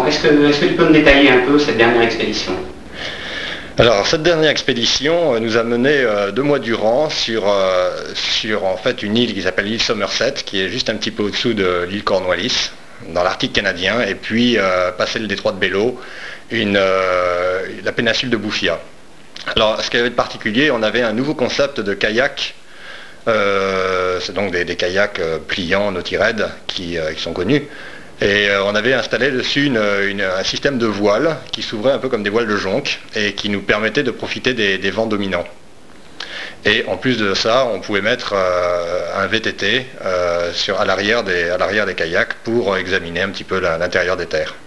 Est-ce que tu peux me détailler un peu cette dernière expédition? Alors cette dernière expédition nous a mené 2 mois durant sur en fait une île qui s'appelle l'île Somerset, qui est juste un petit peu au-dessous de l'île Cornwallis, dans l'Arctique canadien, et puis passer le détroit de Bellot, la péninsule de Boothia. Alors ce qui avait de particulier, on avait un nouveau concept de kayak. C'est donc des kayaks pliants, Nautired, qui sont connus. Et on avait installé dessus un système de voiles qui s'ouvrait un peu comme des voiles de jonque et qui nous permettait de profiter des vents dominants. Et en plus de ça, on pouvait mettre un VTT à l'arrière des kayaks pour examiner un petit peu l'intérieur des terres.